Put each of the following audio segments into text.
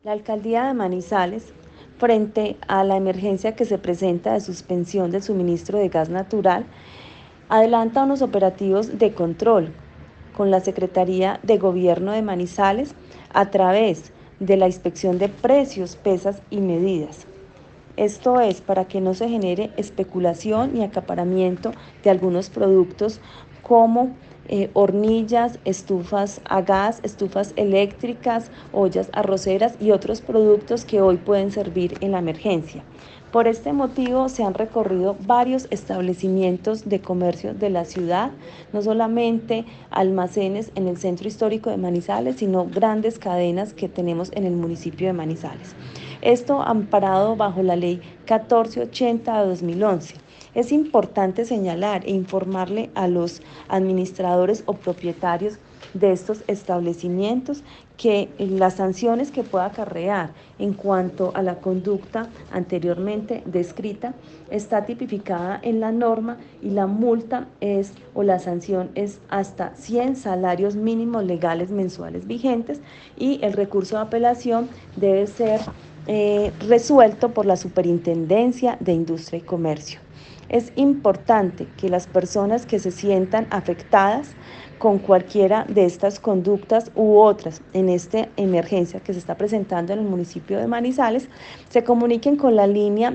La alcaldía de Manizales, frente a la emergencia que se presenta de suspensión del suministro de gas natural, adelanta unos operativos de control con la Secretaría de Gobierno de Manizales a través de la inspección de precios, pesas y medidas. Esto es para que no se genere especulación ni acaparamiento de algunos productos como hornillas, estufas a gas, estufas eléctricas, ollas arroceras y otros productos que hoy pueden servir en la emergencia. Por este motivo se han recorrido varios establecimientos de comercio de la ciudad, no solamente almacenes en el centro histórico de Manizales, sino grandes cadenas que tenemos en el municipio de Manizales. Esto amparado bajo la ley 1480 de 2011. Es importante señalar e informarle a los administradores o propietarios de estos establecimientos que las sanciones que pueda acarrear en cuanto a la conducta anteriormente descrita está tipificada en la norma y la multa es o la sanción es hasta 100 salarios mínimos legales mensuales vigentes y el recurso de apelación debe ser resuelto por la Superintendencia de Industria y Comercio. Es importante que las personas que se sientan afectadas con cualquiera de estas conductas u otras en esta emergencia que se está presentando en el municipio de Manizales se comuniquen con la línea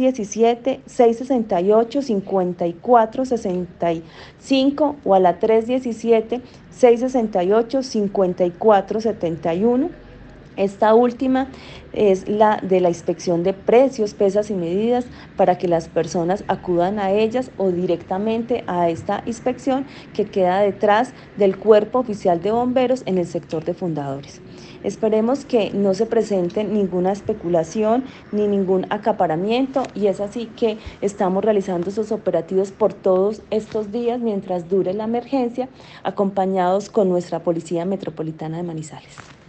317-668-5465 o a la 317-668-5471. Esta última es la de la inspección de precios, pesas y medidas para que las personas acudan a ellas o directamente a esta inspección que queda detrás del Cuerpo Oficial de Bomberos en el sector de Fundadores. Esperemos que no se presente ninguna especulación ni ningún acaparamiento y es así que estamos realizando esos operativos por todos estos días mientras dure la emergencia, acompañados con nuestra Policía Metropolitana de Manizales.